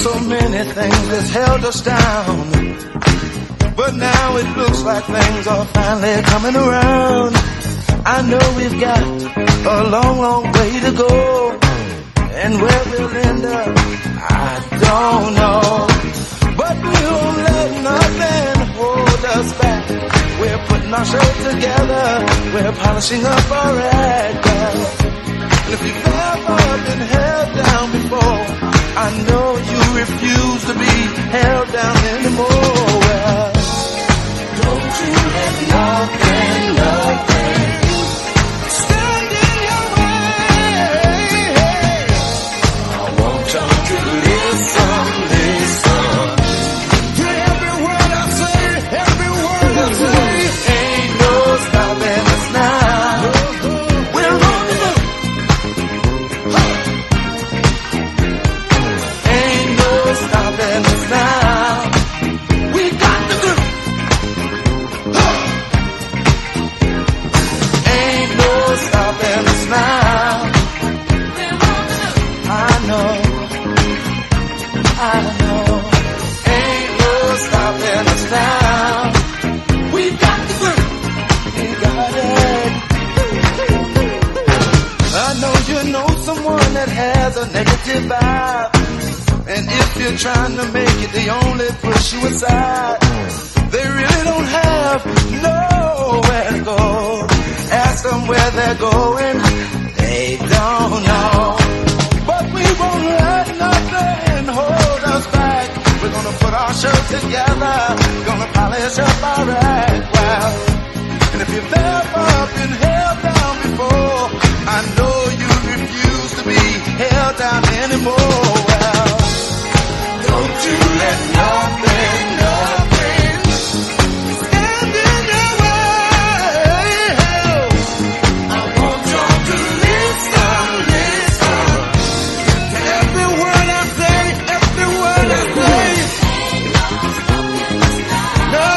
So many things that's held us down, but now it looks like things are finally coming around. I know we've got a long, long way to go, and where we'll end up, I don't know. But we won't let nothing hold us back. We're putting our show together, we're polishing up our act. And if you've ever been held down before, I know you refuse to be held down anymore. Well, don't you let nothing stand in your way. I want y'all to listen to every word I say, every word I say. Ain't no stopping us now. We're on the move. Ain't no stopping us now. We got the groove. Ain't no stopping us now. I know. Ain't no stopping us now. We got the groove. We got it. I know you know someone that has a negative vibe, and if you're trying to make it, they only push you aside. They really don't have nowhere to go. Ask them where they're going, they don't know. But we won't let nothing hold us back. We're gonna put our show together, gonna polish up our act. Well, and if you've ever been held down before, I know you refuse to be held down anymore. Well, don't you let nothing stand in your way. I want y'all to listen to every word I say, every word I say. No.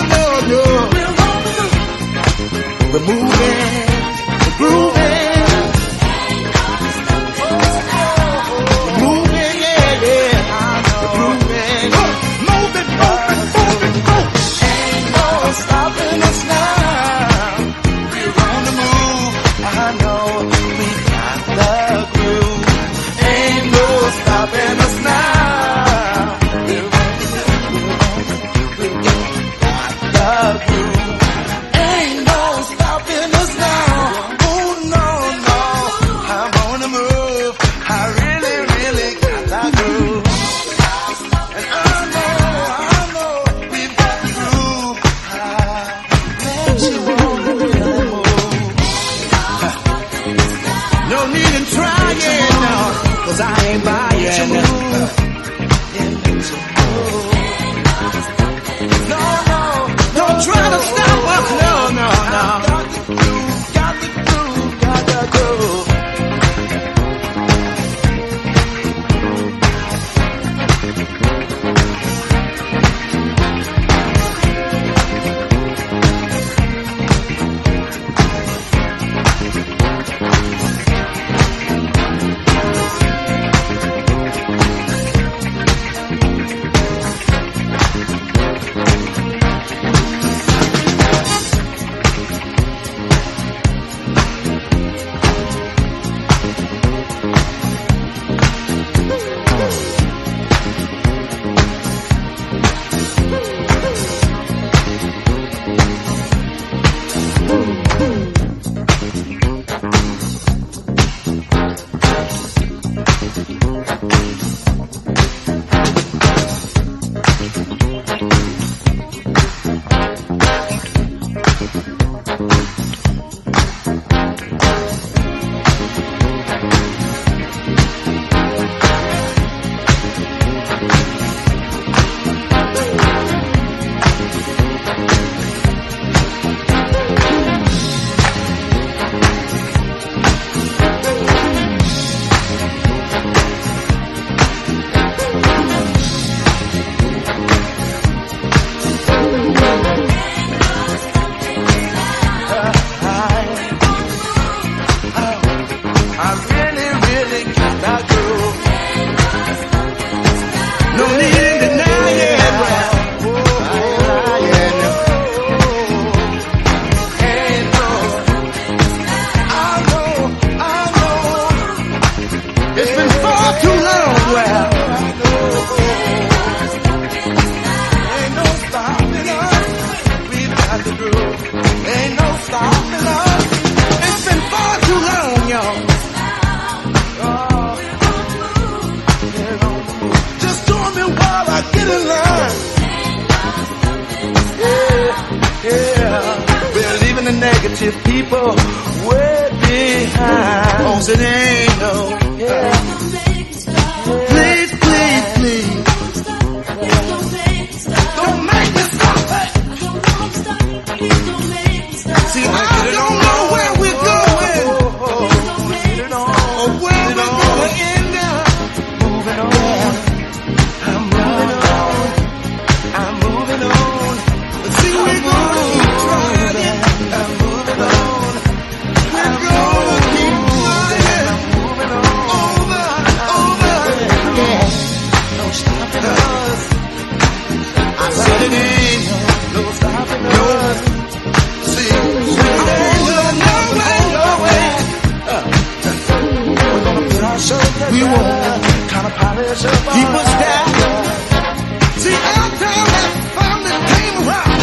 We're moving, we're grooving. Stopping us now. We're on the move. I know we got the groove. Ain't no stopping us now. We're on the groove. Ain't no stopping us now. Oh no. I'm on the move. I really got that groove. And I know we've got the groove. No need in trying, no, 'cause I ain't buying. No, don't try to stop us, no. Got the groove. the negative people way behind. Oh, so there ain't no, yeah. Please, please, please. Don't make me stop. See, I don't know where we're going, or where we're going to end up. Moving on. I'm moving on. I'm moving on. See, we're gonna keep trying. I'm moving on. We're gonna keep trying. I'm moving on. Over. No stopping us. I said it ain't no stopping us. See, we're gonna put our show together. We won't kind of polish up. Keep us down. See, our time has finally came around.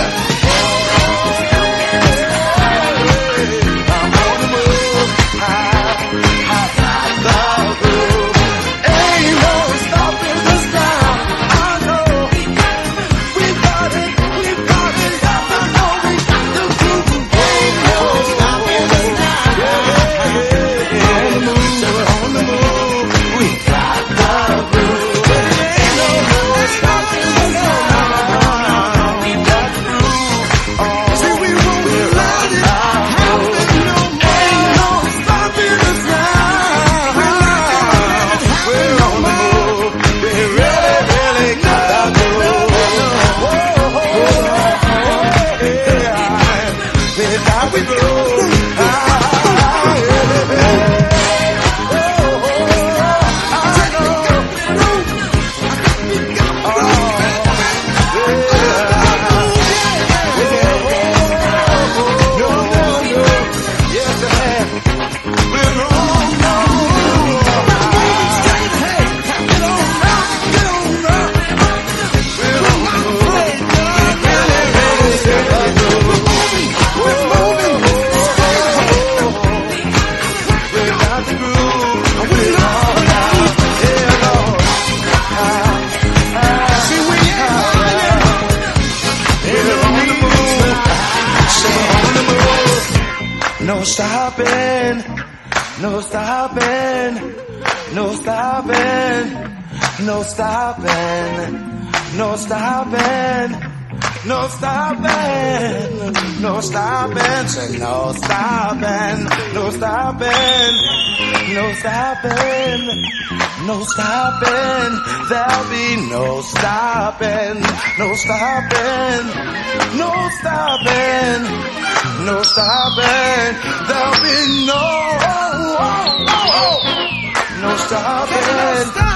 I'm on the move. High the roof. Ain't no stopping us now. I know. We got it. I know we got the groove. Ain't no stopping us now. On the move. We got the groove. Ain't no stopping us now. We got the groove. See, we won't let it happen no more. Ain't no stopping us now. We're on the move. We really got the groove. That's how we go. No stopping, no stopping, no stopping, no stopping, no stopping, no stopping, no stopping, say no stopping, no stopping, no stopping, no stopping, there'll be no stopping, no stopping, no stopping. No stopping, there'll be no stopping.